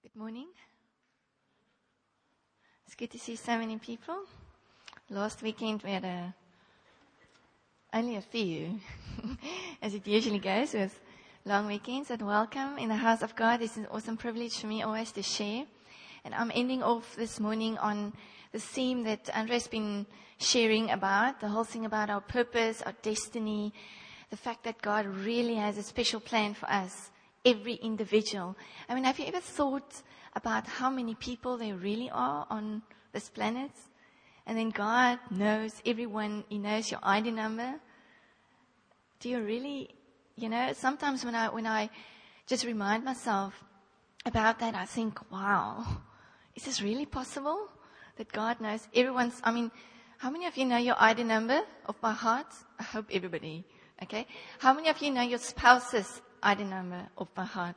Good morning. It's good to see so many people. Last weekend we had only a few, as it usually goes with long weekends. And welcome in the house of God. It's an awesome privilege for me always to share. And I'm ending off this morning on the theme that Andre's been sharing about, the whole thing about our purpose, our destiny, the fact that God really has a special plan for us, every individual. I mean, have you ever thought about how many people there really are on this planet? And then God knows everyone. He knows your ID number. Do you really, sometimes when I just remind myself about that, I think, wow, is this really possible that God knows everyone's, how many of you know your ID number of by heart? I hope everybody, okay? How many of you know your spouse's ID number of by heart?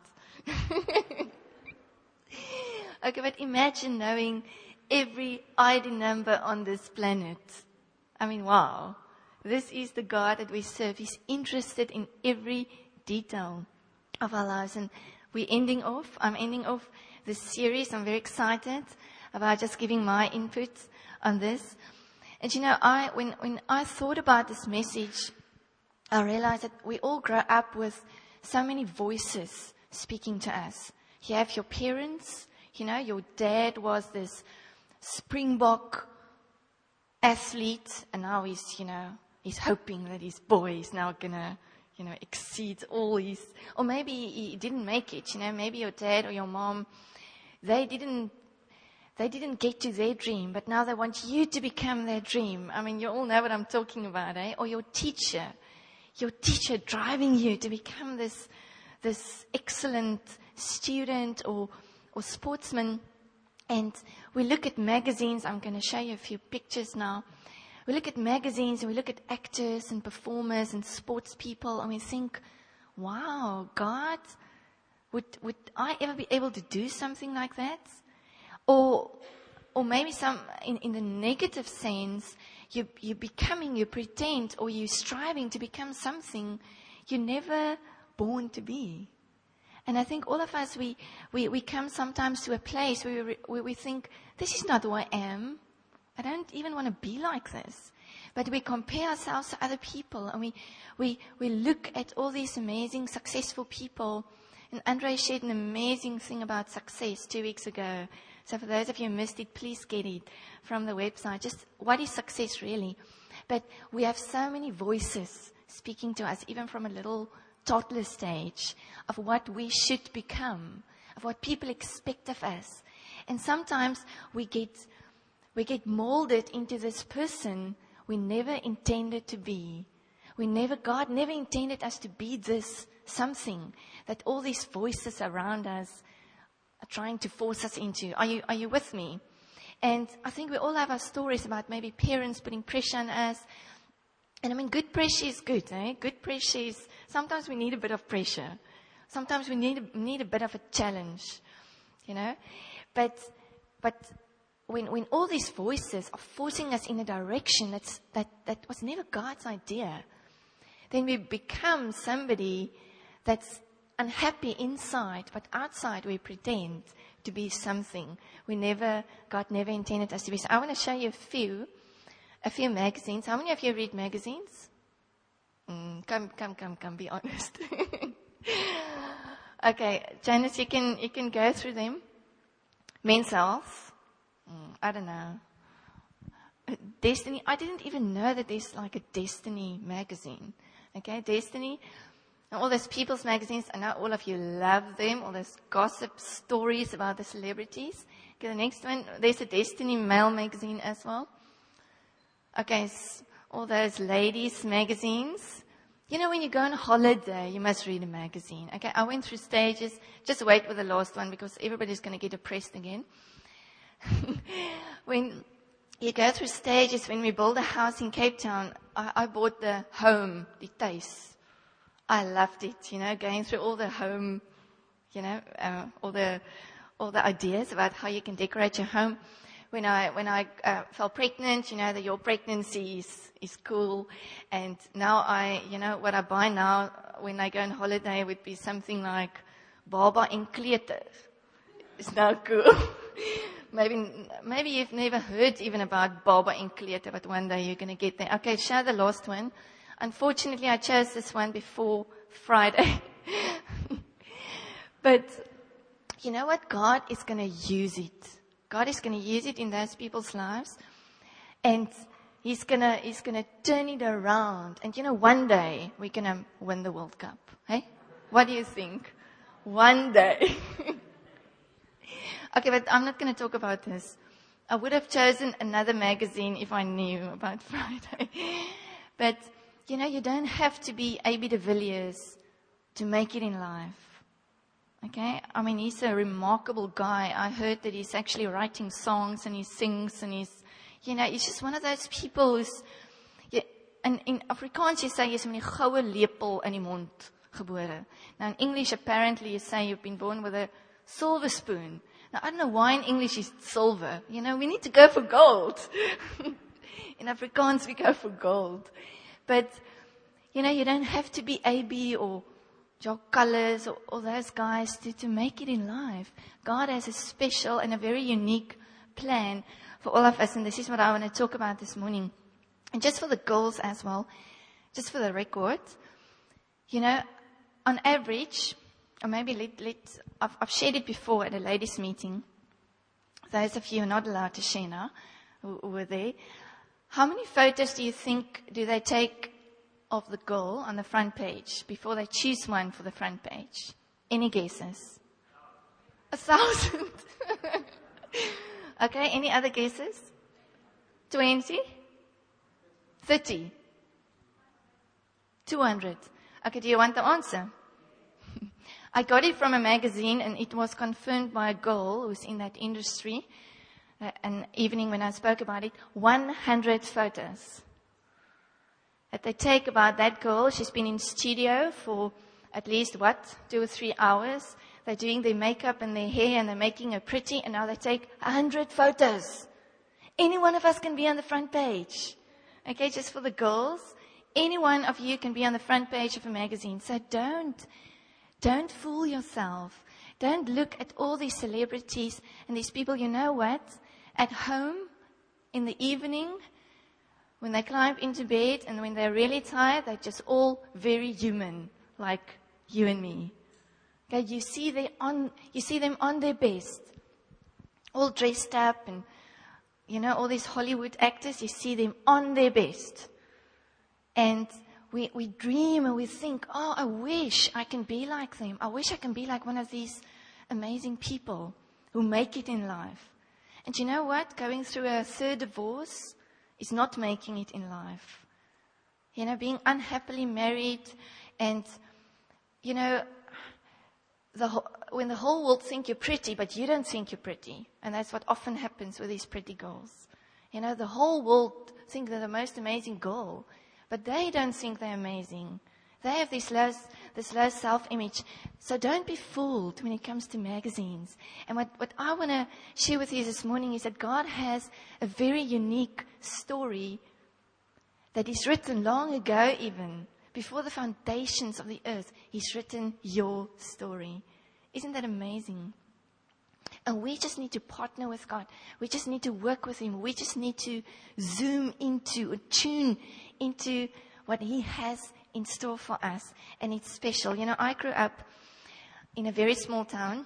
Okay, but imagine knowing every ID number on this planet. Wow. This is the God that we serve. He's interested in every detail of our lives. And I'm ending off this series. I'm very excited about just giving my input on this. And when I thought about this message, I realized that we all grow up with so many voices speaking to us. You have your parents, your dad was this Springbok athlete, and now he's hoping that his boy is now gonna, exceed all his, or maybe he didn't make it, maybe your dad or your mom, they didn't get to their dream, but now they want you to become their dream. You all know what I'm talking about, eh? Or your teacher driving you to become this excellent student or sportsman. And we look at magazines. I'm going to show you a few pictures now. We look at magazines and we look at actors and performers and sports people, and we think, wow, God, would I ever be able to do something like that? Or maybe in the negative sense, you pretend, or you're striving to become something you're never born to be. And I think all of us, we come sometimes to a place where we think, this is not who I am. I don't even want to be like this. But we compare ourselves to other people, and we look at all these amazing, successful people. And Andre shared an amazing thing about success 2 weeks ago. So for those of you who missed it, please get it from the website. Just what is success really? But we have so many voices speaking to us, even from a little toddler stage, of what we should become, of what people expect of us. And sometimes we get molded into this person we never intended to be. God never intended us to be this something that all these voices around us are trying to force us into. Are you with me? And I think we all have our stories about maybe parents putting pressure on us. And good pressure is good, eh? Good pressure is, sometimes we need a bit of pressure. Sometimes we need a bit of a challenge, But when all these voices are forcing us in a direction that was never God's idea, then we become somebody that's unhappy inside, but outside we pretend to be something God never intended us to be. So I want to show you a few magazines. How many of you read magazines? Come, be honest. Okay, Janice, you can go through them. Men's Health. I don't know. Destiny. I didn't even know that there's like a Destiny magazine. Okay, Destiny. And all those people's magazines, I know all of you love them, all those gossip stories about the celebrities. Okay, the next one, there's a Destiny male magazine as well. Okay, all those ladies' magazines. When you go on holiday, you must read a magazine. Okay, I went through stages. Just wait for the last one because everybody's going to get depressed again. When you go through stages, when we built a house in Cape Town, I bought the home, the taste. I loved it, going through all the home, all the ideas about how you can decorate your home. When I fell pregnant, that your pregnancy is cool. And now what I buy now when I go on holiday would be something like Baba en kleuter. is now cool. Maybe you've never heard even about Baba in Klete, but one day you're going to get there. Okay, share the last one. Unfortunately, I chose this one before Friday. But you know what? God is going to use it. God is going to use it in those people's lives. And He's going to turn it around. And one day we're going to win the World Cup. Hey? What do you think? One day. Okay, but I'm not going to talk about this. I would have chosen another magazine if I knew about Friday. But, you don't have to be A.B. de Villiers to make it in life. Okay? I mean, he's a remarkable guy. I heard that he's actually writing songs and he sings and he's just one of those people who's, and in Afrikaans you say, jy's met 'n goue lepel in die mond gebore. Now in English apparently you say you've been born with a silver spoon. Now I don't know why in English it's silver. We need to go for gold. In Afrikaans we go for gold. But, you don't have to be AB or Jock Colors or those guys to make it in life. God has a special and a very unique plan for all of us, and this is what I want to talk about this morning. And just for the girls as well, just for the record, on average, or maybe I've shared it before at a ladies' meeting. Those of you who are not allowed to share now, who were there, how many photos do you think do they take of the girl on the front page before they choose one for the front page? Any guesses? 1,000. Okay, any other guesses? 20? 30? 200? Okay, do you want the answer? I got it from a magazine and it was confirmed by a girl who's in that industry. An evening when I spoke about it, 100 photos that they take about that girl. She's been in studio for at least, 2 or 3 hours. They're doing their makeup and their hair and they're making her pretty, and now they take 100 photos. Any one of us can be on the front page. Okay, just for the girls. Any one of you can be on the front page of a magazine. So don't fool yourself. Don't look at all these celebrities and these people. You know what? At home, in the evening, when they climb into bed and when they're really tired, they're just all very human, like you and me. Okay, you see them on their best, all dressed up, and all these Hollywood actors. You see them on their best, and we dream and we think, oh, I wish I can be like them. I wish I can be like one of these amazing people who make it in life. And you know what? Going through a third divorce is not making it in life. Being unhappily married, and when the whole world think you're pretty, but you don't think you're pretty. And that's what often happens with these pretty girls. The whole world think they're the most amazing girl, but they don't think they're amazing. They have this low self-image. So don't be fooled when it comes to magazines. And what I want to share with you this morning is that God has a very unique story that is written long ago even. Before the foundations of the earth, He's written your story. Isn't that amazing? And we just need to partner with God. We just need to work with Him. We just need to zoom into, or tune into what He has in store for us. And it's special. I grew up in a very small town.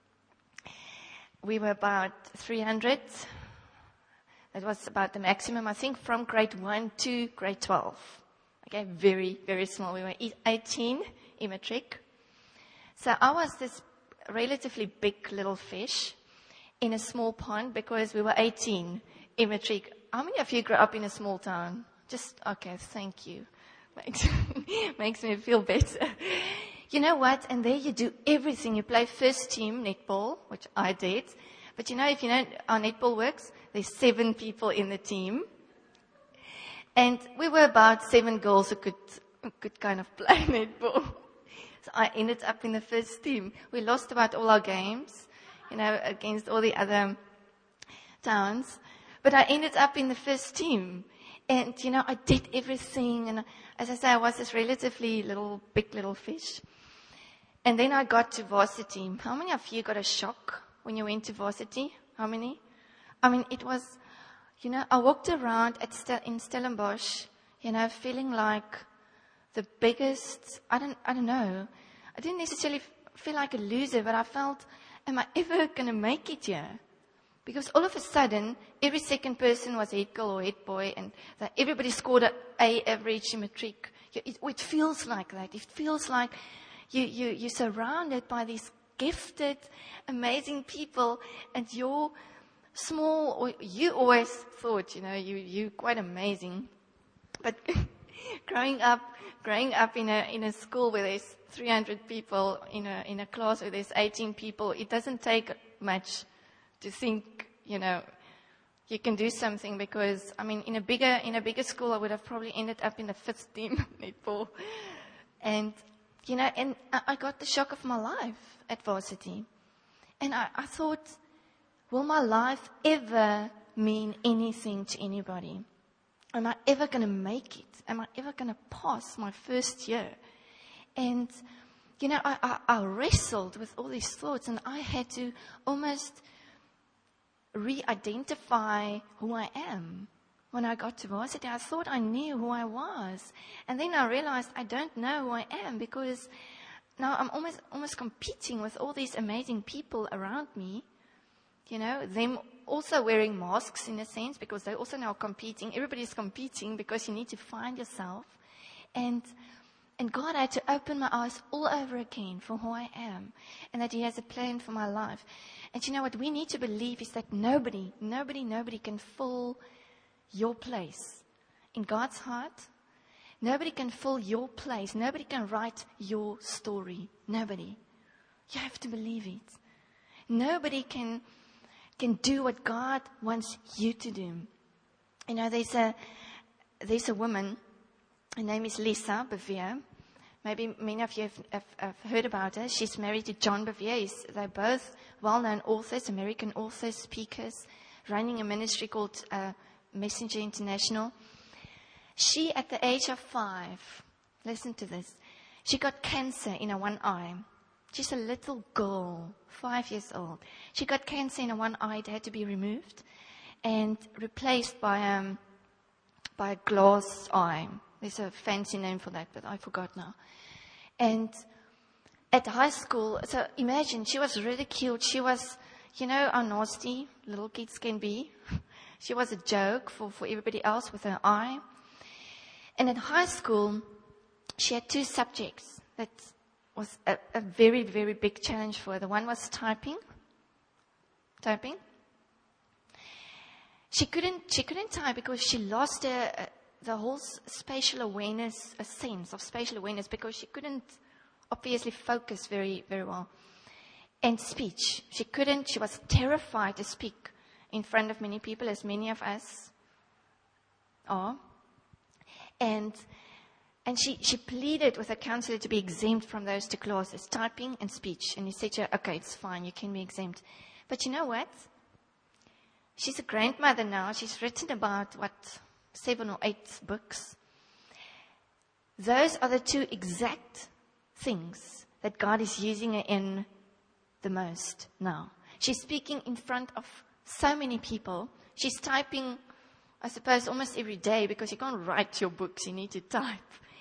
We were about 300. That was about the maximum, I think, from grade 1 to grade 12. Okay, very, very small. We were 18 in matric. So I was this relatively big little fish in a small pond because we were 18 in matric. How many of you grew up in a small town? Okay, thank you. Makes me feel better. You know what? And there you do everything. You play first team netball, which I did. But if you know how netball works, there's 7 people in the team. And we were about 7 girls who could kind of play netball. So I ended up in the first team. We lost about all our games, against all the other towns. But I ended up in the first team. And, I did everything. And as I say, I was this relatively big little fish. And then I got to varsity. How many of you got a shock when you went to varsity? How many? I mean, it was, I walked around in Stellenbosch, feeling like the biggest, I don't know. I didn't necessarily feel like a loser, but I felt, am I ever going to make it here? Because all of a sudden, every second person was head girl or head boy, and everybody scored an A average in matric. It feels like that. It feels like you're surrounded by these gifted, amazing people, and you're small, or you always thought, you're quite amazing. But growing up in a school where there's 300 people in a class where there's 18 people, it doesn't take much to think, you can do something, because, in a bigger school, I would have probably ended up in the 5th team netball. And, and I got the shock of my life at varsity. And I thought, will my life ever mean anything to anybody? Am I ever going to make it? Am I ever going to pass my first year? And, I wrestled with all these thoughts, and I had to almost re-identify who I am. When I got to varsity, I thought I knew who I was. And then I realized I don't know who I am, because now I'm almost competing with all these amazing people around me. Them also wearing masks in a sense, because they're also now competing. Everybody's competing because you need to find yourself. And God had to open my eyes all over again for who I am, and that He has a plan for my life. And what we need to believe is that nobody can fill your place in God's heart. Nobody can fill your place. Nobody can write your story. Nobody. You have to believe it. Nobody can do what God wants you to do. There's a woman, her name is Lisa Bevere. Maybe many of you have heard about her. She's married to John Bevere. They're both well-known authors, American authors, speakers, running a ministry called Messenger International. She, at the age of 5, listen to this, she got cancer in her one eye. She's a little girl, 5 years old. She got cancer in her one eye. It had to be removed and replaced by a glass eye. There's a fancy name for that, but I forgot now. And at high school, so imagine, she was ridiculed. She was, how nasty little kids can be. She was a joke for everybody else with her eye. And at high school, she had 2 subjects that was a very, very big challenge for her. The one was typing. She couldn't type because she lost the whole spatial awareness, a sense of spatial awareness, because she couldn't obviously focus very, very well. And speech. She was terrified to speak in front of many people, as many of us are. And she pleaded with her counselor to be exempt from those 2 classes, typing and speech. And he said to her, okay, it's fine, you can be exempt. But you know what? She's a grandmother now. She's written about, 7 or 8 books. Those are the 2 exact things that God is using her in the most now. She's speaking in front of so many people. She's typing, I suppose, almost every day, because you can't write your books, you need to type.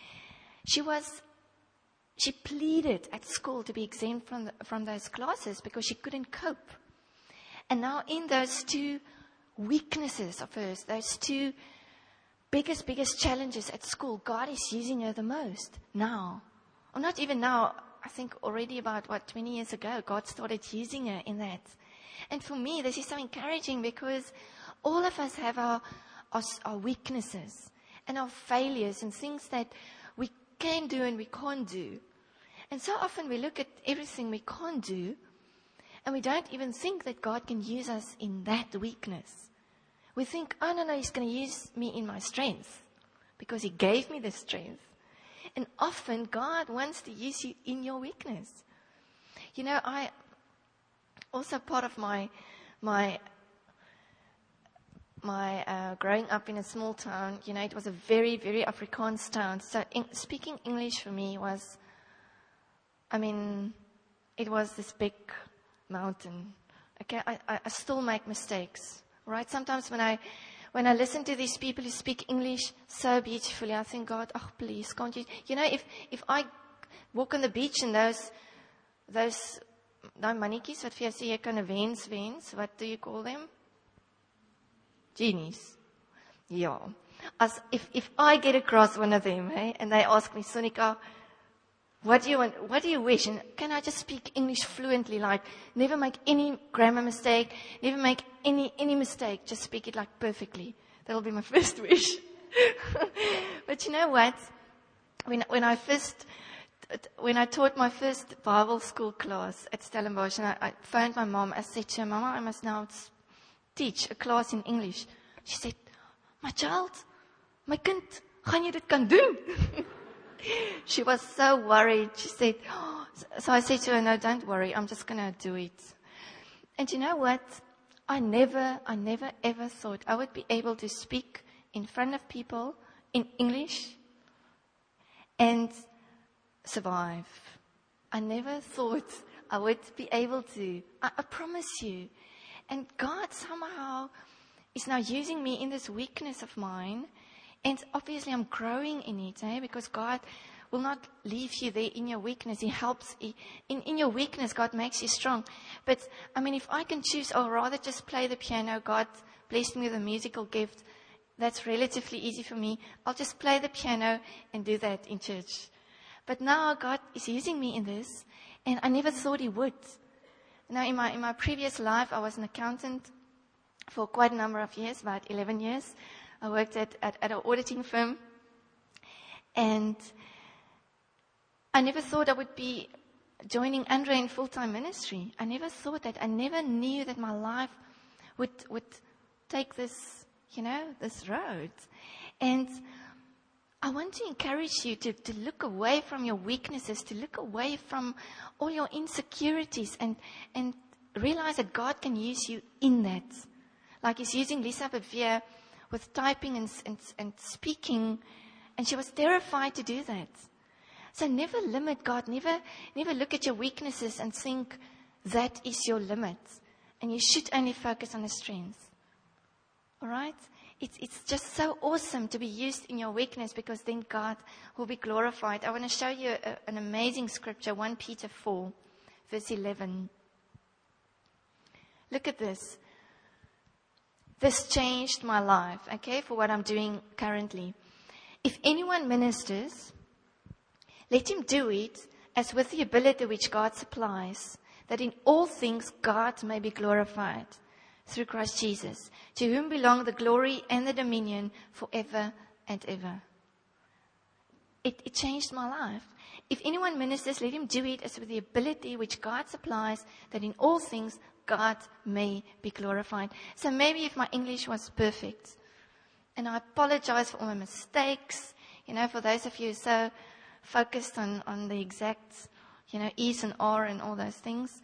She pleaded at school to be exempt from those classes because she couldn't cope. And now in those 2 weaknesses of hers, those 2 biggest challenges at school, God is using her the most now. Or not even now, I think already about, 20 years ago, God started using her in that. And for me, this is so encouraging, because all of us have our weaknesses and our failures and things that we can do and we can't do. And so often we look at everything we can't do, and we don't even think that God can use us in that weakness. We think, oh, no, He's going to use me in my strength, because He gave me the strength. And often God wants to use you in your weakness. I also, part of my growing up in a small town, it was a very, very Afrikaans town. So speaking English for me it was this big mountain Okay, I still make mistakes, right? Sometimes when I listen to these people who speak English so beautifully, I think, God, oh please, can't you? You know, if I walk on the beach and those mannetjies wat vir jou sê jy kan 'n wens, what do you call them? Genies. Yeah. As if I get across one of them, hey, and they ask me, Sonika, what do you want? What do you wish? And can I just speak English fluently? Like, never make any grammar mistake, never make any mistake. Just speak it like perfectly. That'll be my first wish. But you know what? When I taught my first Bible school class at Stellenbosch, and I phoned my mom, I said to her, Mama, I must now teach a class in English. She said, my child, my kind, gaan jy dit kan doen? She was so worried. She said, so I said to her, no, don't worry. I'm just going to do it. And you know what? I never ever thought I would be able to speak in front of people in English and survive. I never thought I would be able to. I promise you. And God somehow is now using me in this weakness of mine. And obviously I'm growing in it, because God will not leave you there in your weakness. He helps. In your weakness, God makes you strong. But, I mean, if I can choose, I'll rather just play the piano. God blessed me with a musical gift. That's relatively easy for me. I'll just play the piano and do that in church. But now God is using me in this, and I never thought He would. Now, in my previous life, I was an accountant for quite a number of years, about 11 years. I worked at an auditing firm, and I never thought I would be joining Andre in full-time ministry. I never thought that. I never knew that my life would take this, this road. And I want to encourage you to look away from your weaknesses, to look away from all your insecurities, and realize that God can use you in that. Like He's using Lisa Bevier with typing and speaking, and she was terrified to do that. So never limit God. Never look at your weaknesses and think that is your limit. And you should only focus on the strengths. All right? It's just so awesome to be used in your weakness, because then God will be glorified. I want to show you an amazing scripture, 1 Peter 4, verse 11. Look at this. This changed my life, okay, for what I'm doing currently. If anyone ministers, let him do it as with the ability which God supplies, that in all things God may be glorified through Christ Jesus, to whom belong the glory and the dominion forever and ever. It changed my life. If anyone ministers, let him do it as with the ability which God supplies, that in all things God may be glorified. So maybe if my English was perfect, and I apologize for all my mistakes, for those of you who are so focused on the exact, E's and R and all those things.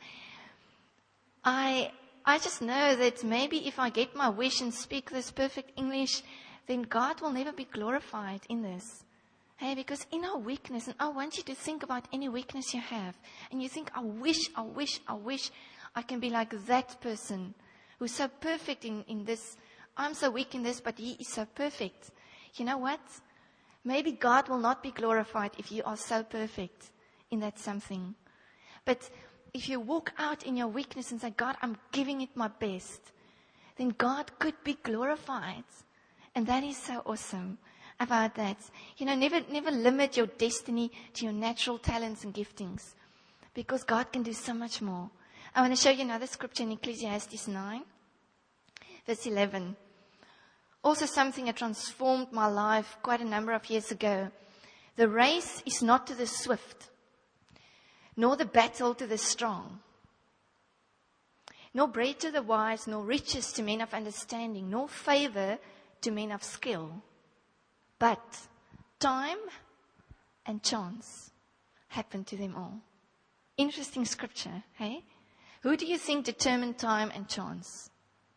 I just know that maybe if I get my wish and speak this perfect English, then God will never be glorified in this. Hey, because in our weakness, and I want you to think about any weakness you have, and you think, I wish I can be like that person who's so perfect in this. I'm so weak in this, but he is so perfect. You know what? Maybe God will not be glorified if you are so perfect in that something. But if you walk out in your weakness and say, God, I'm giving it my best, then God could be glorified. And that is so awesome about that. Never limit your destiny to your natural talents and giftings, because God can do so much more. I want to show you another scripture in Ecclesiastes 9, verse 11. Also something that transformed my life quite a number of years ago. The race is not to the swift, nor the battle to the strong, nor bread to the wise, nor riches to men of understanding, nor favor to men of skill. But time and chance happen to them all. Interesting scripture, hey? Who do you think determined time and chance?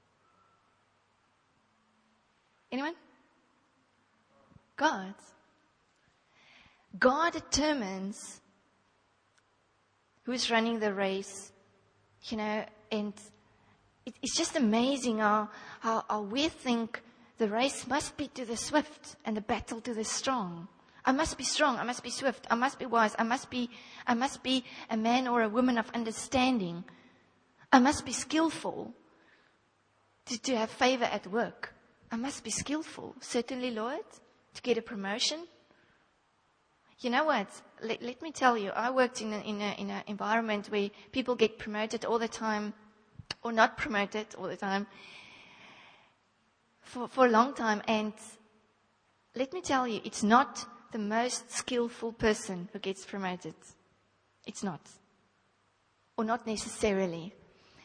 Anyone? God. God determines who's running the race, and It's just amazing how we think the race must be to the swift and the battle to the strong. I must be strong. I must be swift. I must be wise. I must be a man or a woman of understanding. I must be skillful to have favor at work. I must be skillful. Certainly, Lord, to get a promotion. You know what? Let me tell you, I worked in an environment where people get promoted all the time, or not promoted all the time, for a long time. And let me tell you, it's not the most skillful person who gets promoted. It's not. Or not necessarily.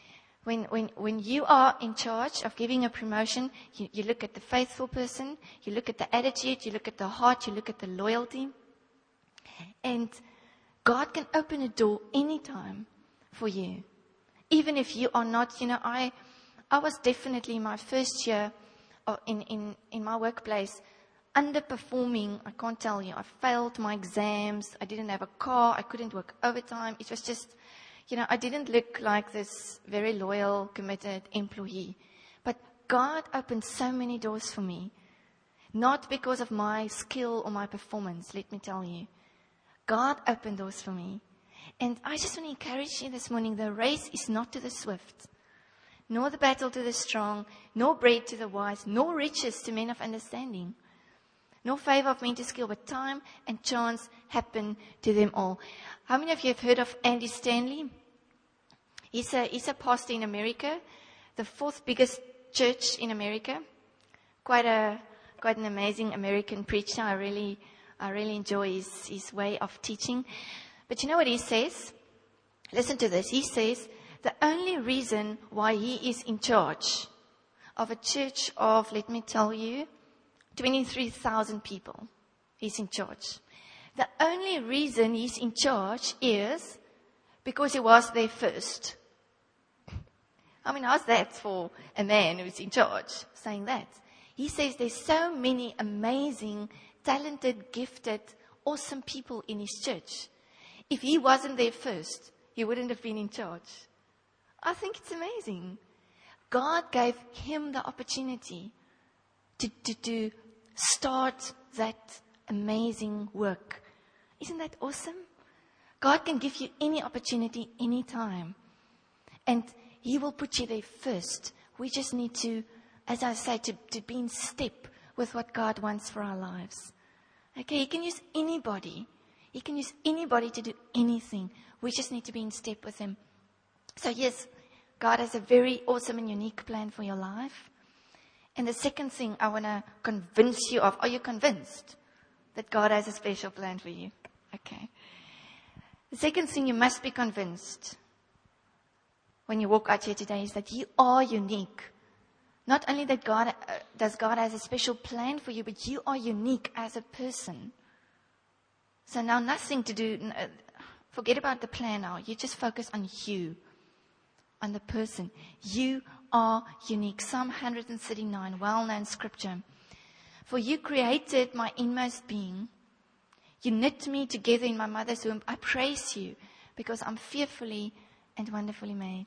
When you are in charge of giving a promotion, you look at the faithful person, you look at the attitude, you look at the heart, you look at the loyalty. And God can open a door anytime for you. Even if you are not, I was definitely in my first year in my workplace underperforming. I can't tell you. I failed my exams. I didn't have a car. I couldn't work overtime. It was just, I didn't look like this very loyal, committed employee. But God opened so many doors for me. Not because of my skill or my performance, let me tell you. God opened doors for me. And I just want to encourage you this morning, the race is not to the swift, nor the battle to the strong, nor bread to the wise, nor riches to men of understanding, nor favor of men to skill, but time and chance happen to them all. How many of you have heard of Andy Stanley? He's a pastor in America, the fourth biggest church in America. Quite an amazing American preacher. I really enjoy his way of teaching. But you know what he says? Listen to this. He says the only reason why he is in charge of a church of, let me tell you, 23,000 people. He's in charge. The only reason he's in charge is because he was there first. I mean, how's that for a man who's in charge saying that? He says there's so many amazing, talented, gifted, awesome people in his church. If he wasn't there first, he wouldn't have been in charge. I think it's amazing. God gave him the opportunity to start that amazing work. Isn't that awesome? God can give you any opportunity, any time. And he will put you there first. We just need to, as I say, to be in step with what God wants for our lives. Okay, he can use anybody. He can use anybody to do anything. We just need to be in step with him. So yes, God has a very awesome and unique plan for your life. And the second thing I want to convince you of, are you convinced that God has a special plan for you? Okay. The second thing you must be convinced when you walk out here today is that you are unique. Not only that does God has a special plan for you, but you are unique as a person. So now nothing to do, forget about the plan now. You just focus on you, on the person. You are unique. Psalm 139, well-known scripture. For you created my inmost being. You knit me together in my mother's womb. I praise you because I'm fearfully and wonderfully made.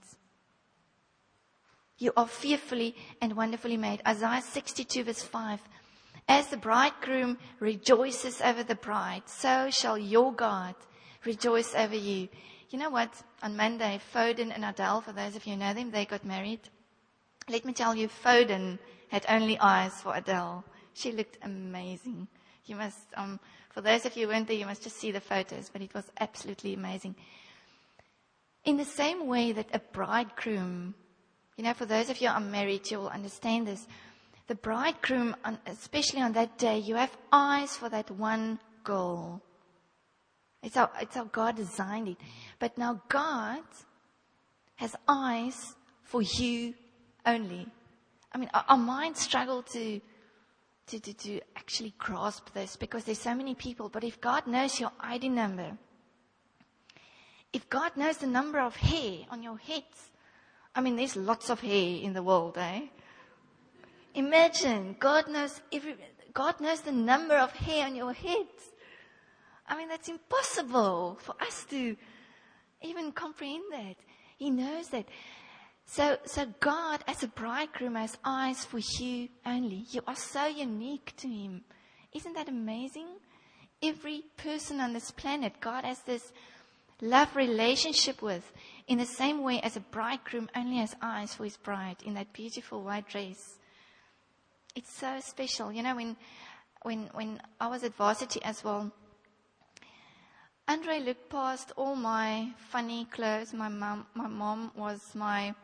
You are fearfully and wonderfully made. Isaiah 62 verse 5. As the bridegroom rejoices over the bride, so shall your God rejoice over you. You know what? On Monday, Foden and Adele, for those of you who know them, they got married. Let me tell you, Foden had only eyes for Adele. She looked amazing. You must, for those of you who weren't there, you must just see the photos, but it was absolutely amazing. In the same way that a bridegroom, for those of you who are married, you will understand this. The bridegroom, especially on that day, you have eyes for that one goal. It's how God designed it. But now God has eyes for you only. I mean, our minds struggle to actually grasp this because there's so many people. But if God knows your ID number, if God knows the number of hair on your heads, I mean, there's lots of hair in the world, eh? Imagine, God knows the number of hair on your head. I mean, that's impossible for us to even comprehend that. He knows that. So God, as a bridegroom, has eyes for you only. You are so unique to Him. Isn't that amazing? Every person on this planet, God has this love relationship with, in the same way as a bridegroom only has eyes for his bride in that beautiful white dress. It's so special. You know, when I was at varsity as well, Andre looked past all my funny clothes. My mom was my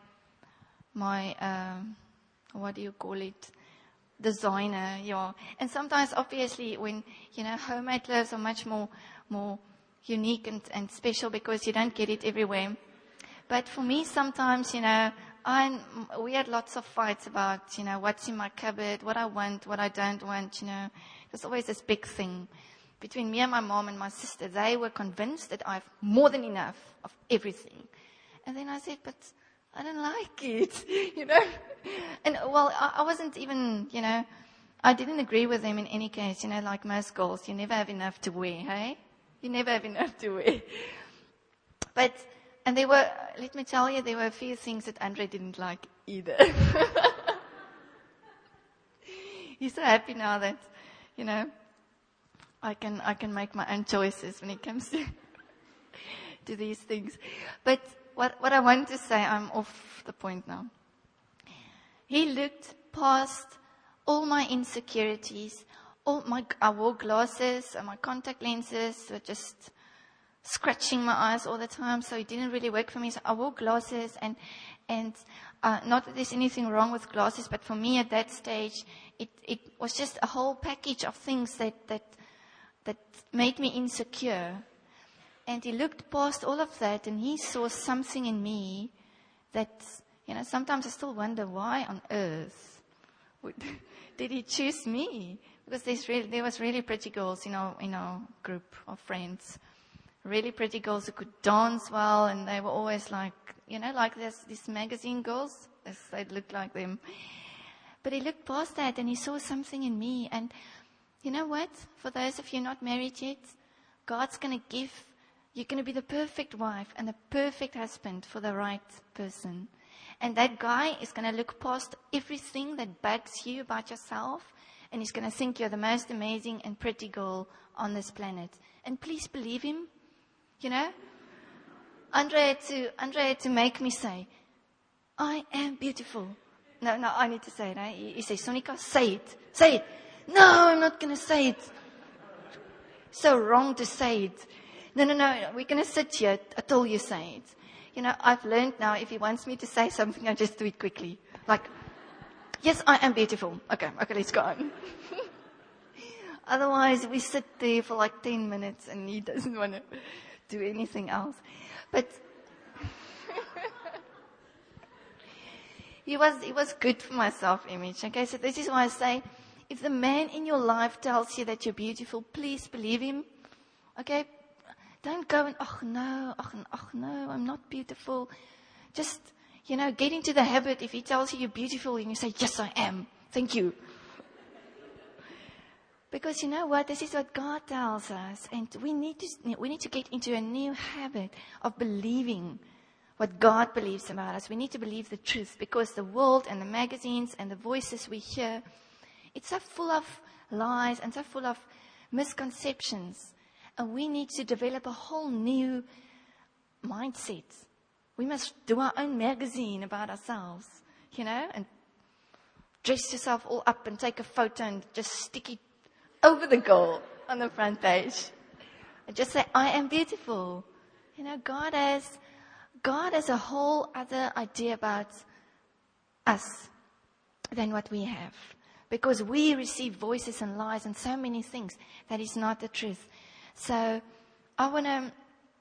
what do you call it? Designer, yeah. And sometimes, obviously, when, homemade clothes are much more unique and special because you don't get it everywhere. But for me, sometimes, we had lots of fights about, what's in my cupboard, what I want, what I don't want, There's always this big thing. Between me and my mom and my sister, they were convinced that I have more than enough of everything. And then I said, but I don't like it, And, well, I wasn't even, I didn't agree with them in any case, like most girls. You never have enough to wear, hey? You never have enough to wear. And let me tell you, there were a few things that Andre didn't like either. He's so happy now that, I can make my own choices when it comes to these things. But what I want to say, I'm off the point now. He looked past all my insecurities. I wore glasses and my contact lenses were just scratching my eyes all the time, so it didn't really work for me. So I wore glasses and not that there's anything wrong with glasses, but for me at that stage, it was just a whole package of things that made me insecure. And he looked past all of that and he saw something in me that, sometimes I still wonder why on earth did he choose me? Because there was really pretty girls in our group of friends. Really pretty girls who could dance well, and they were always like, like these magazine girls. They looked like them. But he looked past that and he saw something in me. And you know what? For those of you not married yet, God's going to you're going to be the perfect wife and the perfect husband for the right person. And that guy is going to look past everything that bugs you about yourself, and he's going to think you're the most amazing and pretty girl on this planet. And please believe him. Andre had to make me say, I am beautiful. No, I need to say it. He says, Sonika, say it. Say it. No, I'm not going to say it. So wrong to say it. No, we're going to sit here until you say it. I've learned now, if he wants me to say something, I just do it quickly. Like, yes, I am beautiful. Okay, let's go on. Otherwise, we sit there for like 10 minutes and he doesn't want to do anything else. But it was good for my self-image. Okay, so this is why I say, if the man in your life tells you that you're beautiful, please believe him. Okay? Don't go and, oh no, I'm not beautiful. Just, get into the habit. If he tells you you're beautiful and you say, yes, I am. Thank you. Because you know what? This is what God tells us. And we need to get into a new habit of believing what God believes about us. We need to believe the truth, because the world and the magazines and the voices we hear, it's so full of lies and so full of misconceptions. And we need to develop a whole new mindset. We must do our own magazine about ourselves, and dress yourself all up and take a photo and just stick it over the goal on the front page. And just say, I am beautiful. God has a whole other idea about us than what we have. Because we receive voices and lies and so many things that is not the truth. So I'm going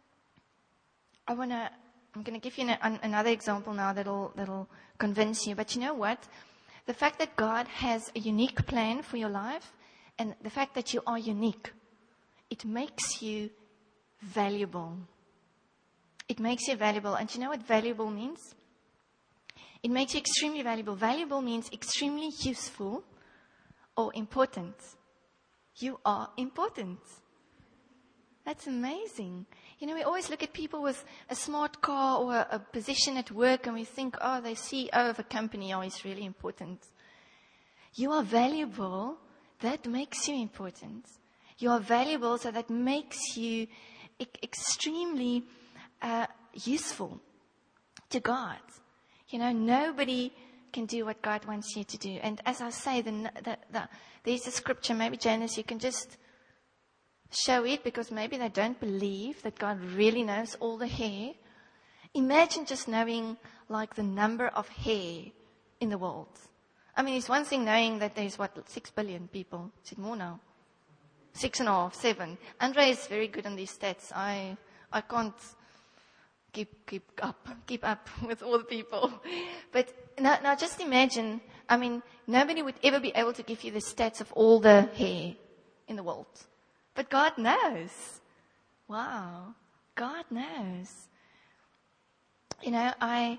to give you another example now that'll convince you. But you know what? The fact that God has a unique plan for your life, and the fact that you are unique, it makes you valuable. It makes you valuable. And you know what valuable means? It makes you extremely valuable. Valuable means extremely useful or important. You are important. That's amazing. You know, we always look at people with a smart car or a position at work and we think, oh, they're CEO of a company, oh, it's really important. You are valuable. That makes you important. You are valuable, so that makes you extremely useful to God. You know, nobody can do what God wants you to do. And as I say, there's a scripture, maybe Janice, you can just show it, because maybe they don't believe that God really knows all the hair. Imagine just knowing like the number of hair in the world. I mean, it's one thing knowing that there's 6 billion people. Is it more now? 6.5, 7. Andre is very good on these stats. I can't keep up with all the people. But now just imagine, I mean, nobody would ever be able to give you the stats of all the hair in the world. But God knows. Wow. God knows. You know,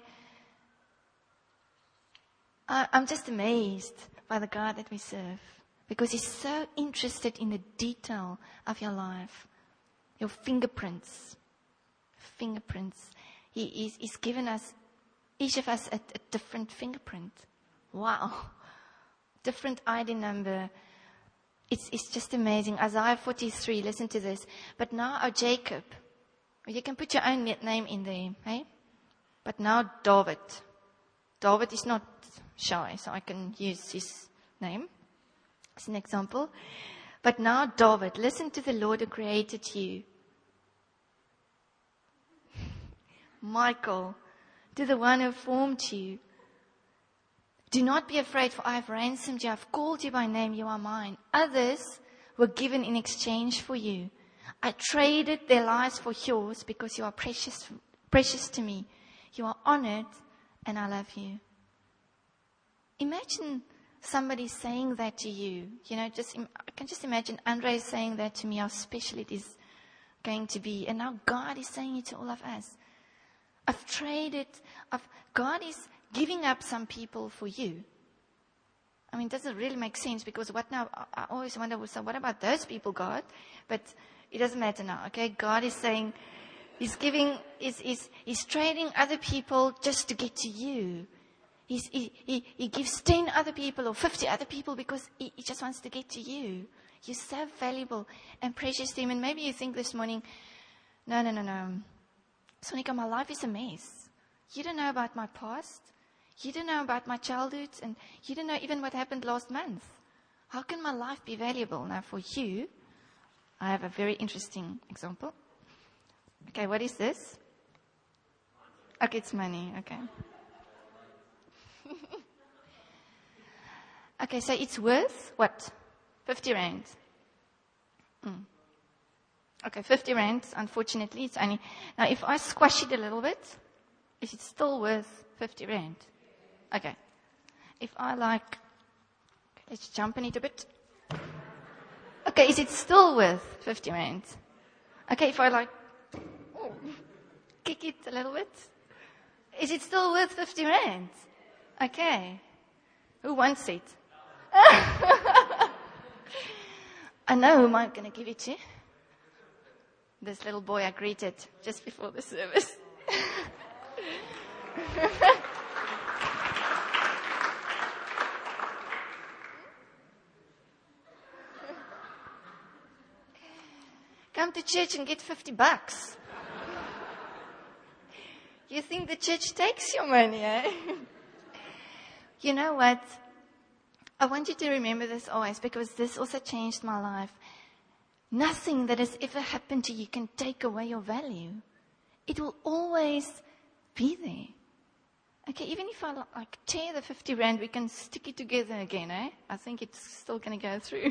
I'm just amazed by the God that we serve, because He's so interested in the detail of your life, your fingerprints. He's given us, each of us, a different fingerprint. Wow. Different ID number. It's just amazing. Isaiah 43, listen to this. But now, O Jacob, you can put your own name in there, hey? But now David. David is not shy, so I can use his name as an example. But now, David, listen to the Lord who created you. Michael, to the one who formed you. Do not be afraid, for I have ransomed you. I have called you by name. You are mine. Others were given in exchange for you. I traded their lives for yours because you are precious to me. You are honored, and I love you. Imagine somebody saying that to you. You know, I can just imagine Andre saying that to me, how special it is going to be. And now God is saying it to all of us. God is giving up some people for you. I mean, it doesn't really make sense, because what now? I always wonder, so what about those people, God? But it doesn't matter now, okay? God is saying, He's trading other people just to get to you. He gives 10 other people or 50 other people because he just wants to get to you. You're so valuable and precious to Him. And maybe you think this morning, no. Sonika, my life is a mess. You don't know about my past. You don't know about my childhood. And you don't know even what happened last month. How can my life be valuable? Now for you, I have a very interesting example. Okay, what is this? Okay, it's money. Okay. Okay, so it's worth what? 50 rand. Okay, 50 rand. Unfortunately, it's only... Now, if I squash it a little bit, is it still worth 50 rand? Okay. If I let's jump in it a bit. Okay, is it still worth 50 rand? Okay, if I kick it a little bit, is it still worth 50 rand? Okay. Who wants it? I know who I'm going to give it to. This little boy I greeted just before the service. Come to church and get $50. You think the church takes your money, eh? You know what? I want you to remember this always, because this also changed my life. Nothing that has ever happened to you can take away your value. It will always be there. Okay, even if I tear the 50 rand, we can stick it together again, eh? I think it's still going to go through.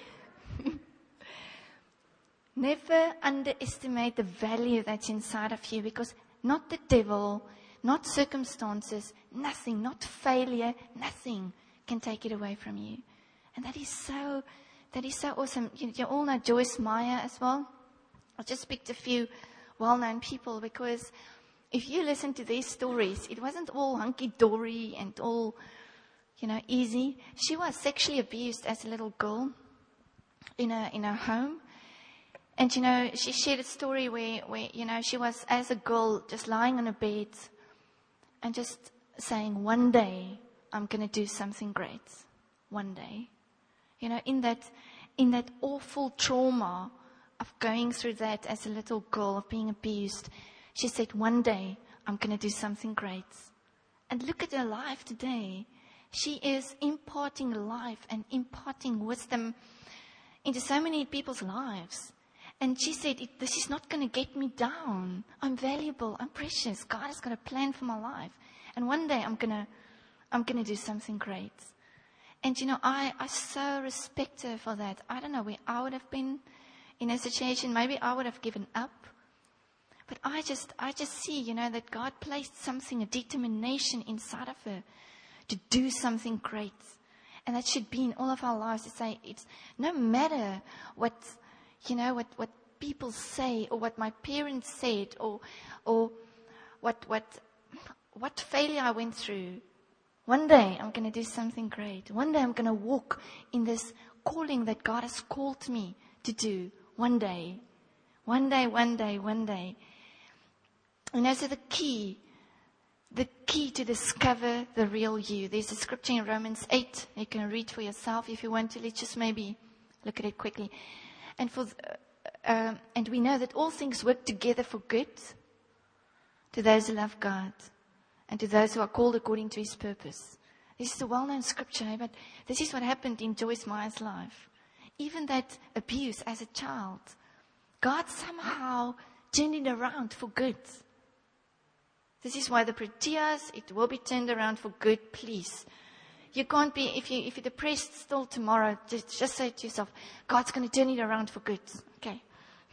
Never underestimate the value that's inside of you, because not the devil, not circumstances, nothing, not failure, nothing can take it away from you. And that is so awesome. You all know Joyce Meyer as well. I'll just pick a few well-known people, because if you listen to their stories, it wasn't all hunky-dory and all, easy. She was sexually abused as a little girl in her home. And, she shared a story where, she was, as a girl, just lying on a bed and just saying, one day I'm going to do something great. One day. In that awful trauma of going through that as a little girl, of being abused, she said, one day I'm going to do something great. And look at her life today. She is imparting life and imparting wisdom into so many people's lives. And she said, this is not going to get me down. I'm valuable. I'm precious. God has got a plan for my life. And one day I'm going to do something great. And, I so respect her for that. I don't know where I would have been in a situation. Maybe I would have given up. But I just see, that God placed something, a determination inside of her to do something great. And that should be in all of our lives, to say, it's no matter what people say, or what my parents said, or what failure I went through. One day I'm going to do something great. One day I'm going to walk in this calling that God has called me to do. One day. One day, one day, one day. So the key to discover the real you. There's a scripture in Romans 8. You can read for yourself if you want to. Let's just maybe look at it quickly. And we know that all things work together for good to those who love God and to those who are called according to His purpose. This is a well-known scripture, but this is what happened in Joyce Meyer's life. Even that abuse as a child, God somehow turned it around for good. This is why the Proteas, it will be turned around for good, please. You can't be, if you're depressed still tomorrow, just say to yourself, God's going to turn it around for good. Okay.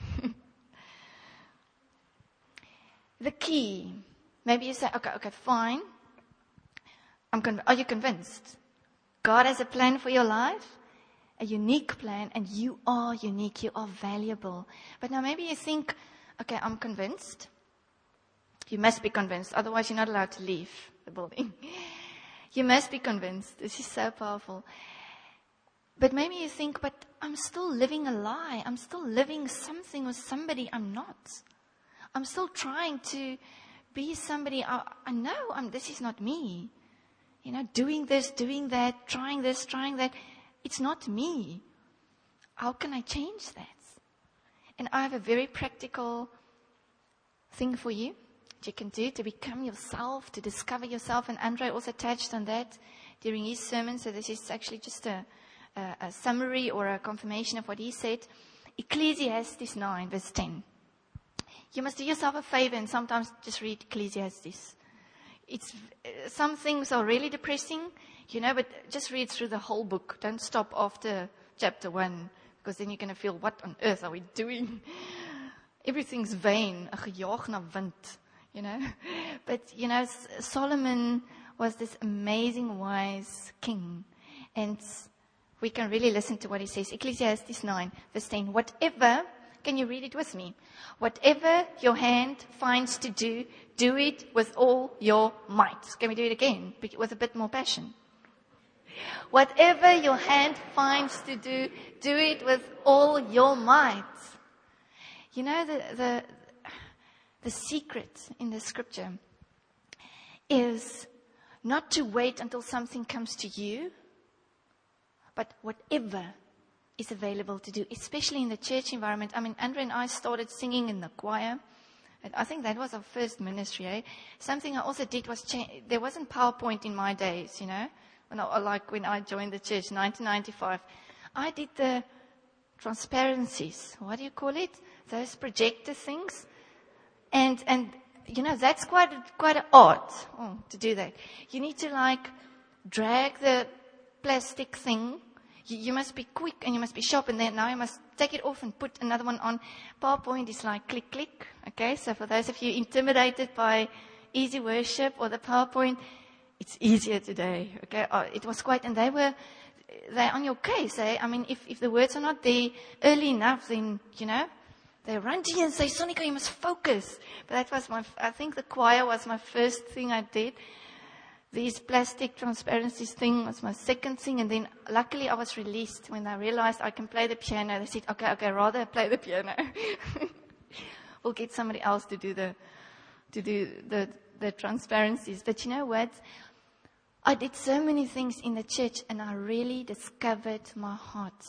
The key, maybe you say, okay, fine. Are you convinced? God has a plan for your life, a unique plan, and you are unique, you are valuable. But now maybe you think, okay, I'm convinced. You must be convinced, otherwise you're not allowed to leave the building. You must be convinced. This is so powerful. But maybe you think, but I'm still living a lie. I'm still living something with somebody I'm not. I'm still trying to be somebody I know this is not me. Doing this, doing that, trying this, trying that. It's not me. How can I change that? And I have a very practical thing for you that you can do to become yourself, to discover yourself. And Andre also touched on that during his sermon. So this is actually just a summary or a confirmation of what he said. Ecclesiastes 9, verse 10. You must do yourself a favor and sometimes just read Ecclesiastes. Some things are really depressing, but just read through the whole book. Don't stop after chapter 1, because then you're going to feel, what on earth are we doing? Everything's vain, 'n gejaag na wind, But, Solomon was this amazing, wise king. And we can really listen to what he says. Ecclesiastes 9, verse 10. Whatever, can you read it with me? Whatever your hand finds to do, do it with all your might. Can we do it again? With a bit more passion. Whatever your hand finds to do, do it with all your might. The secret in the scripture is not to wait until something comes to you, but whatever is available to do, especially in the church environment. Andre and I started singing in the choir. And I think that was our first ministry. Something I also did was there wasn't PowerPoint in my days, when I joined the church, 1995. I did the transparencies. What do you call it? Those projector things. And that's quite an art to do that. You need to drag the plastic thing. You must be quick and you must be sharp, and then now you must take it off and put another one on. PowerPoint is like click, click. Okay, so for those of you intimidated by Easy Worship or the PowerPoint, it's easier today. Okay, it was quite, and they're on your case. If the words are not there early enough, then they run to you and say, Sonika, you must focus. But that was I think the choir was my first thing I did. These plastic transparencies thing was my second thing. And then luckily I was released when I realized I can play the piano. They said, okay, rather play the piano. We'll get somebody else to do the transparencies. But you know what? I did so many things in the church and I really discovered my heart.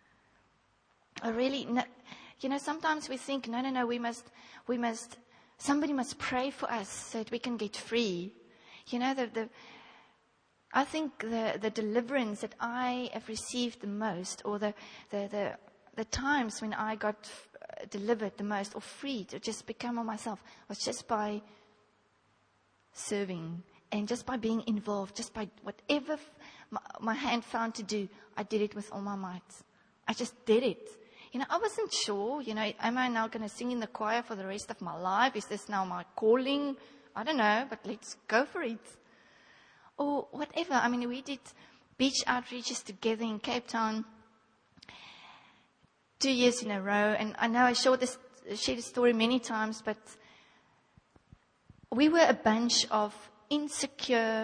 Sometimes we think, no, somebody must pray for us so that we can get free. I think the deliverance that I have received the most, or the times when I got delivered the most, or freed, or just become of myself, was just by serving and just by being involved, just by whatever my hand found to do, I did it with all my might. I just did it. I wasn't sure, am I now going to sing in the choir for the rest of my life? Is this now my calling? I don't know, but let's go for it. Or whatever. We did beach outreaches together in Cape Town 2 years in a row. And I know I shared this story many times, but we were a bunch of insecure,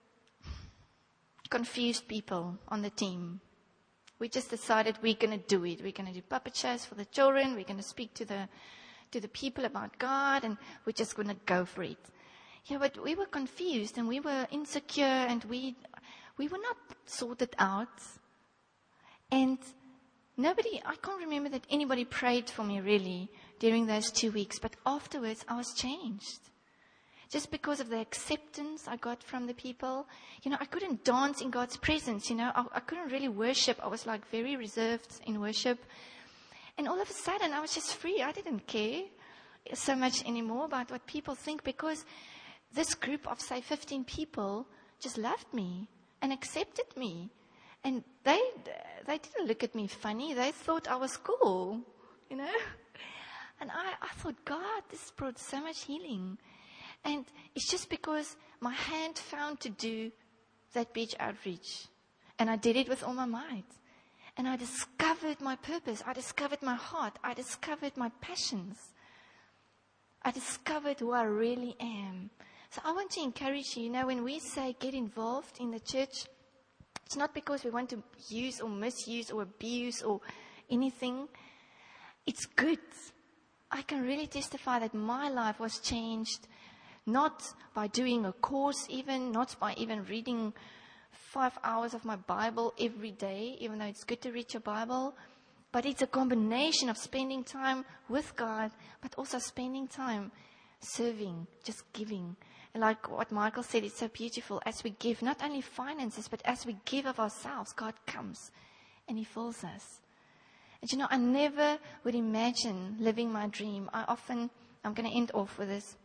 confused people on the team. We just decided we're going to do it. We're going to do puppet shows for the children. We're going to speak to the people about God, and we're just going to go for it. But we were confused and we were insecure and we were not sorted out. And I can't remember that anybody prayed for me really during those 2 weeks. But afterwards, I was changed. Just because of the acceptance I got from the people. I couldn't dance in God's presence. I couldn't really worship. I was very reserved in worship. And all of a sudden, I was just free. I didn't care so much anymore about what people think, because this group of, say, 15 people just loved me and accepted me. And they didn't look at me funny. They thought I was cool, And I thought, God, this brought so much healing. And it's just because my hand found to do that beach outreach. And I did it with all my might. And I discovered my purpose. I discovered my heart. I discovered my passions. I discovered who I really am. So I want to encourage you, when we say get involved in the church, it's not because we want to use or misuse or abuse or anything. It's good. I can really testify that my life was changed, not by doing a course even, not by even reading 5 hours of my Bible every day, even though it's good to read your Bible. But it's a combination of spending time with God, but also spending time serving, just giving. And like what Michael said, it's so beautiful. As we give, not only finances, but as we give of ourselves, God comes and He fills us. And I never would imagine living my dream. I'm going to end off with this.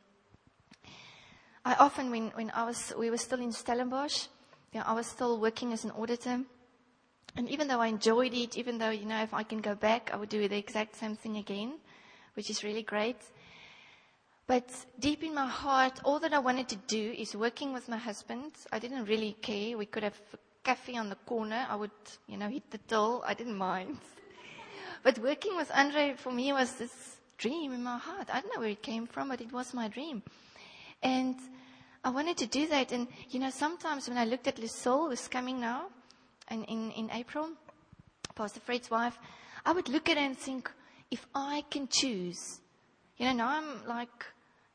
I often, when we were still in Stellenbosch, I was still working as an auditor. And even though I enjoyed it, even though, if I can go back, I would do the exact same thing again, which is really great. But deep in my heart, all that I wanted to do is working with my husband. I didn't really care. We could have a cafe on the corner. I would, hit the till. I didn't mind. But working with Andre, for me, was this dream in my heart. I don't know where it came from, but it was my dream. And I wanted to do that. And, sometimes when I looked at Lucille, who's coming now, and in April, Pastor Fred's wife, I would look at her and think, if I can choose, now I'm like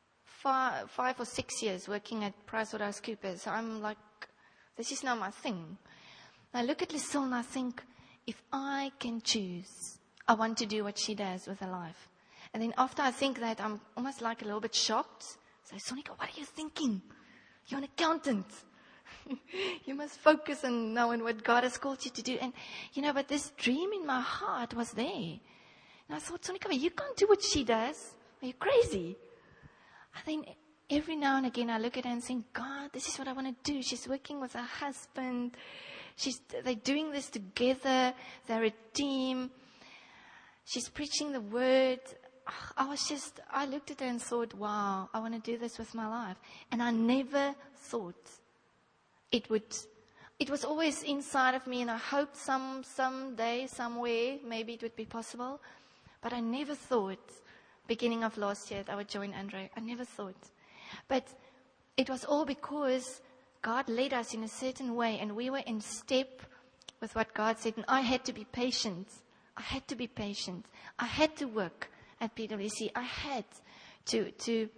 5 or 6 years working at PricewaterhouseCoopers. So I'm like, this is now my thing. I look at Lucille and I think, if I can choose, I want to do what she does with her life. And then after I think that, I'm almost like a little bit shocked. So, Sonika, what are you thinking? You're an accountant. You must focus on knowing what God has called you to do. And, but this dream in my heart was there. And I thought, Sonika, you can't do what she does. Are you crazy? I think every now and again I look at her and think, God, this is what I want to do. She's working with her husband. They're doing this together. They're a team. She's preaching the word. I looked at her and thought, wow, I want to do this with my life. And I never thought it would. It was always inside of me, and I hoped someday, somewhere, maybe it would be possible. But I never thought, beginning of last year, that I would join Andre. I never thought. But it was all because God led us in a certain way, and we were in step with what God said. And I had to be patient. I had to be patient. I had to work at PwC. I had to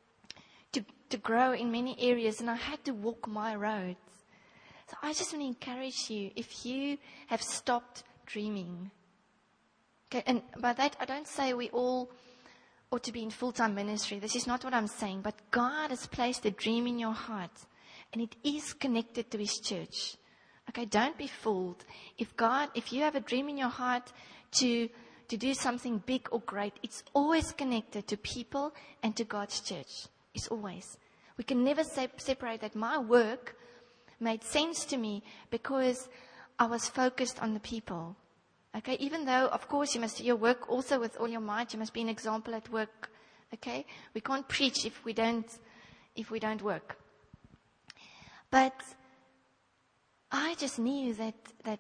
grow in many areas, and I had to walk my roads. So I just want to encourage you, if you have stopped dreaming. Okay, and by that, I don't say we all ought to be in full-time ministry. This is not what I'm saying. But God has placed a dream in your heart, and it is connected to His church. Okay, don't be fooled. If you have a dream in your heart to do something big or great, it's always connected to people and to God's church. It's always. We can never separate that. My work made sense to me because I was focused on the people. Okay, even though, of course, you must do your work also with all your might. You must be an example at work. Okay, we can't preach if we don't work. But I just knew that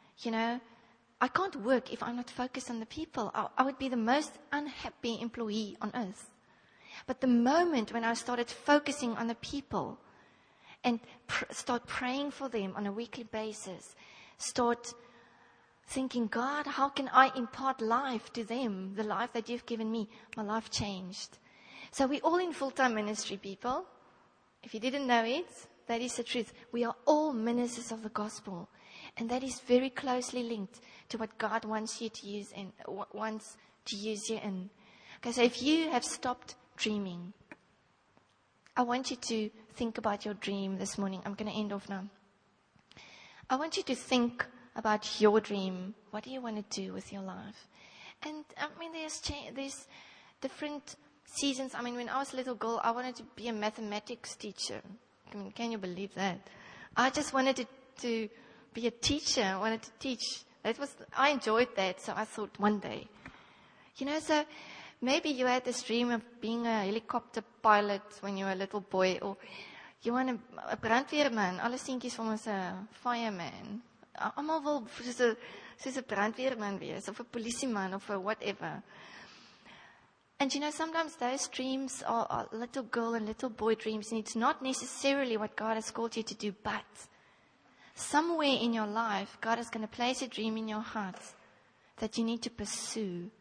I can't work if I'm not focused on the people. I would be the most unhappy employee on earth. But the moment when I started focusing on the people and start praying for them on a weekly basis, start thinking, God, how can I impart life to them, the life that you've given me? My life changed. So we're all in full-time ministry, people. If you didn't know it, that is the truth. We are all ministers of the gospel. And that is very closely linked to what God wants you to use and wants to use you in. Okay, so if you have stopped dreaming, I want you to think about your dream this morning. I'm going to end off now. I want you to think about your dream. What do you want to do with your life? And there's different seasons. When I was a little girl, I wanted to be a mathematics teacher. Can you believe that? I just wanted to be a teacher. I wanted to teach. I enjoyed that. So I thought one day, so maybe you had this dream of being a helicopter pilot when you were a little boy, or you want a brandweerman. Alle seentjies van ons 'n fireman. Almal wil soos 'n brandweerman wees, of 'n polisieman, of 'n whatever. And sometimes those dreams are little girl and little boy dreams, and it's not necessarily what God has called you to do, but somewhere in your life, God is going to place a dream in your heart that you need to pursue.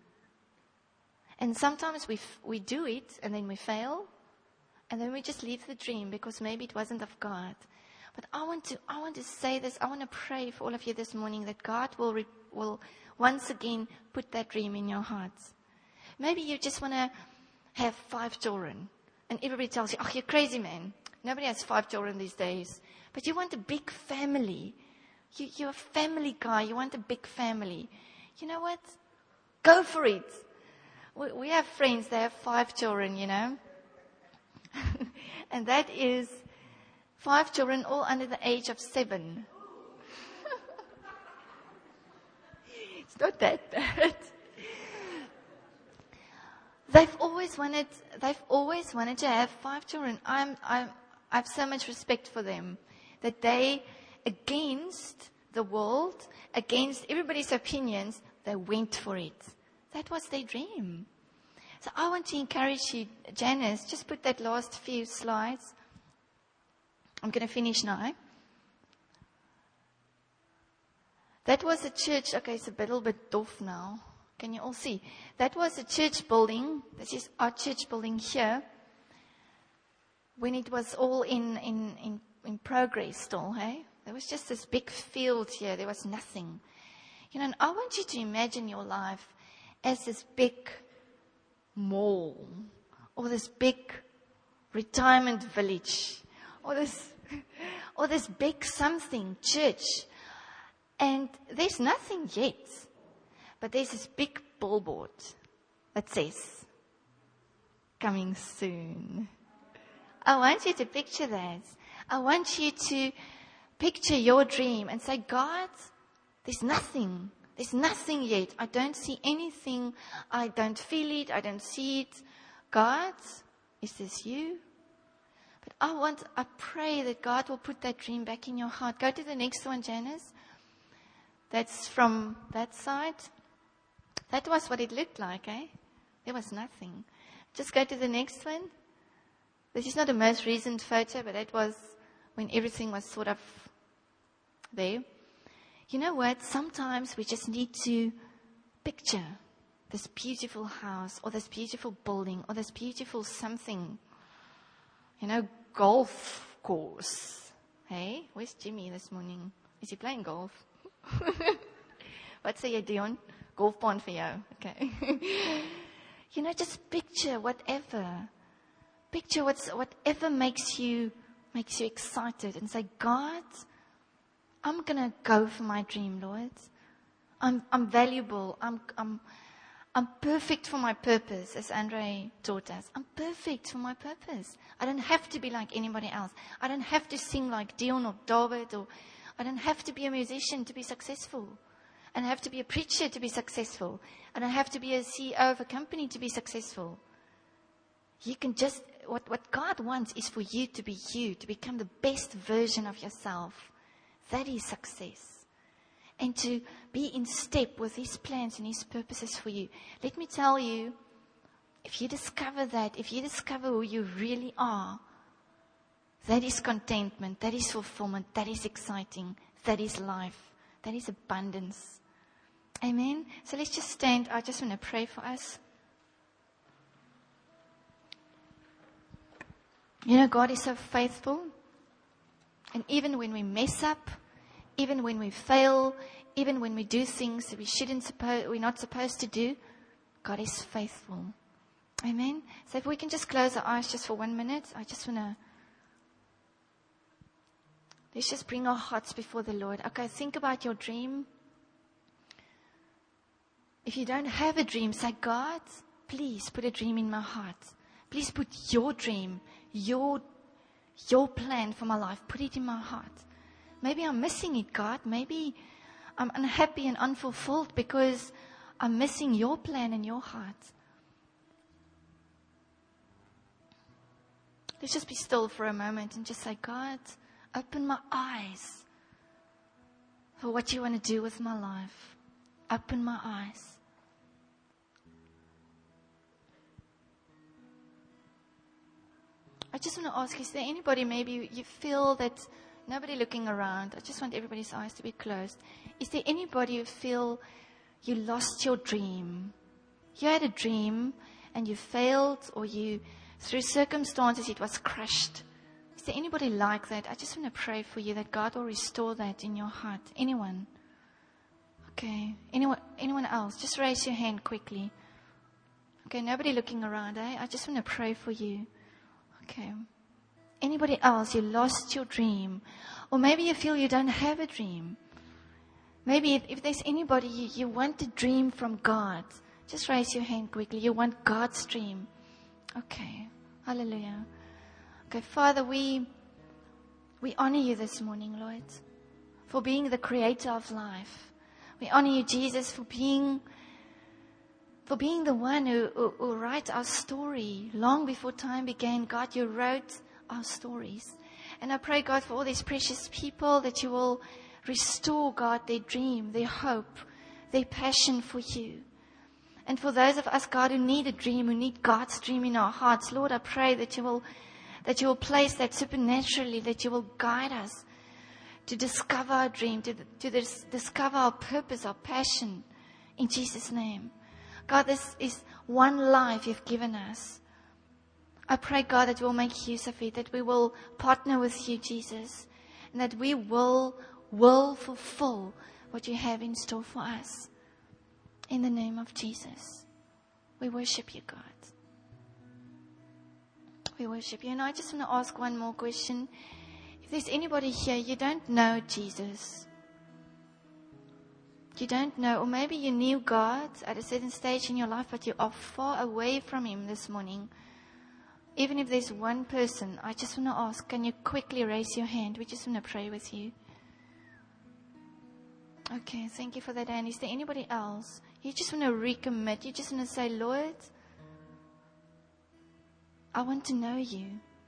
And sometimes we do it, and then we fail, and then we just leave the dream because maybe it wasn't of God. But I want to say this. I want to pray for all of you this morning that God will once again put that dream in your hearts. Maybe you just want to have 5 children, and everybody tells you, "Oh, you're crazy, man. Nobody has 5 children these days." But you want a big family. You're a family guy. You want a big family. You know what? Go for it. We have friends, they have 5 children, And that is 5 children, all under the age of 7. It's not that bad. They've always wanted to have 5 children. I have so much respect for them, that they, against the world, against everybody's opinions, they went for it. That was their dream. So I want to encourage you, Janice, just put that last few slides. I'm going to finish now. That was a church. Okay, it's a little bit off now. Can you all see? That was a church building. This is our church building here. When it was all in progress still, hey? There was just this big field here. There was nothing. And I want you to imagine your life as this big mall, or this big retirement village, or this big something church. And there's nothing yet. But there's this big billboard that says, "Coming soon." I want you to picture that. I want you to picture your dream and say, "God, there's nothing. There's nothing yet. I don't see anything. I don't feel it. I don't see it. God, is this you?" But I pray that God will put that dream back in your heart. Go to the next one, Janice. That's from that side. That was what it looked like, eh? There was nothing. Just go to the next one. This is not the most recent photo, but that was when everything was sort of there. You know what? Sometimes we just need to picture this beautiful house or this beautiful building or this beautiful something. Golf course. Hey, where's Jimmy this morning? Is he playing golf? What say you, Dion? Golf bond for you. Okay. Just picture whatever. Picture whatever makes you excited and say, God, I'm gonna go for my dream, Lord. I'm valuable. I'm perfect for my purpose, as Andre taught us. I'm perfect for my purpose. I don't have to be like anybody else. I don't have to sing like Dion or David, or I don't have to be a musician to be successful. I don't have to be a preacher to be successful. I don't have to be a CEO of a company to be successful. You can just, what God wants is for you, to become the best version of yourself. That is success. And to be in step with His plans and His purposes for you. Let me tell you, if you discover that, if you discover who you really are, that is contentment, that is fulfillment, that is exciting, that is life, that is abundance. Amen? So let's just stand. I just want to pray for us. God is so faithful. And even when we mess up, even when we fail, even when we do things that we're not supposed to do, God is faithful. Amen? So if we can just close our eyes just for 1 minute, I just want to, let's just bring our hearts before the Lord. Okay, think about your dream. If you don't have a dream, say, God, please put a dream in my heart. Please put your dream, your plan for my life, put it in my heart. Maybe I'm missing it, God. Maybe I'm unhappy and unfulfilled because I'm missing your plan in your heart. Let's just be still for a moment and just say, God, open my eyes for what you want to do with my life. Open my eyes. I just want to ask, is there anybody, maybe you feel that nobody looking around, I just want everybody's eyes to be closed. Is there anybody who feel you lost your dream? You had a dream and you failed, or through circumstances, it was crushed. Is there anybody like that? I just want to pray for you that God will restore that in your heart. Anyone? Okay. Anyone else? Just raise your hand quickly. Okay, nobody looking around, eh? I just want to pray for you. Okay. Anybody else, you lost your dream. Or maybe you feel you don't have a dream. Maybe if there's anybody, you want a dream from God. Just raise your hand quickly. You want God's dream. Okay. Hallelujah. Okay, Father, we honor you this morning, Lord, for being the creator of life. We honor you, Jesus, for being the one who writes our story. Long before time began, God, you wrote our stories. And I pray, God, for all these precious people that you will restore, God, their dream, their hope, their passion for you. And for those of us, God, who need a dream, who need God's dream in our hearts, Lord, I pray that you will place that supernaturally, that you will guide us to discover our dream, to discover our purpose, our passion, in Jesus' name. God, this is one life you've given us. I pray, God, that we'll make use of it, that we will partner with you, Jesus, and that we will fulfill what you have in store for us. In the name of Jesus, we worship you, God. We worship you. And I just want to ask one more question. If there's anybody here, you don't know Jesus. You don't know, or maybe you knew God at a certain stage in your life, but you are far away from Him this morning. Even if there's one person, I just want to ask, can you quickly raise your hand? We just want to pray with you. Okay, thank you for that, Anne. Is there anybody else? You just want to recommit. You just want to say, Lord, I want to know you.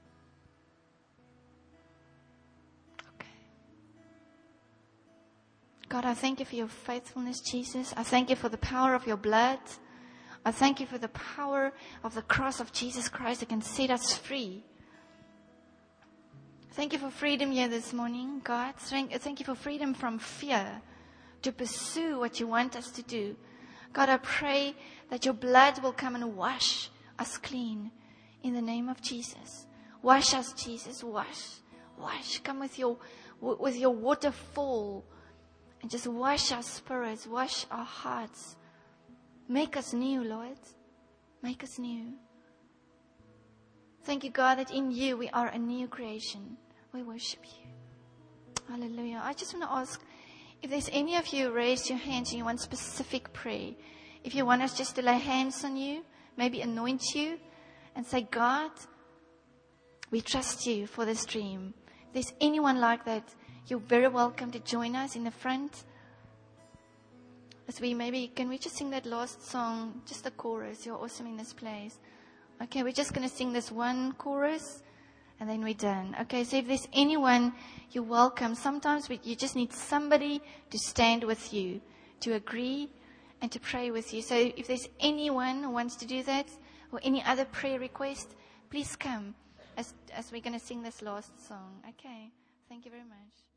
God, I thank you for your faithfulness, Jesus. I thank you for the power of your blood. I thank you for the power of the cross of Jesus Christ that can set us free. Thank you for freedom here this morning, God. Thank you for freedom from fear to pursue what you want us to do. God, I pray that your blood will come and wash us clean in the name of Jesus. Wash us, Jesus. Wash. Come with your waterfall and just wash our spirits, wash our hearts. Make us new, Lord. Make us new. Thank you, God, that in you we are a new creation. We worship you. Hallelujah. I just want to ask if there's any of you raise your hands and you want specific prayer. If you want us just to lay hands on you, maybe anoint you and say, God, we trust you for this dream. If there's anyone like that, you're very welcome to join us in the front. Can we just sing that last song, just the chorus? You're awesome in this place. Okay, we're just going to sing this one chorus and then we're done. Okay, so if there's anyone, you're welcome. Sometimes you just need somebody to stand with you, to agree and to pray with you. So if there's anyone who wants to do that or any other prayer request, please come as we're going to sing this last song. Okay, thank you very much.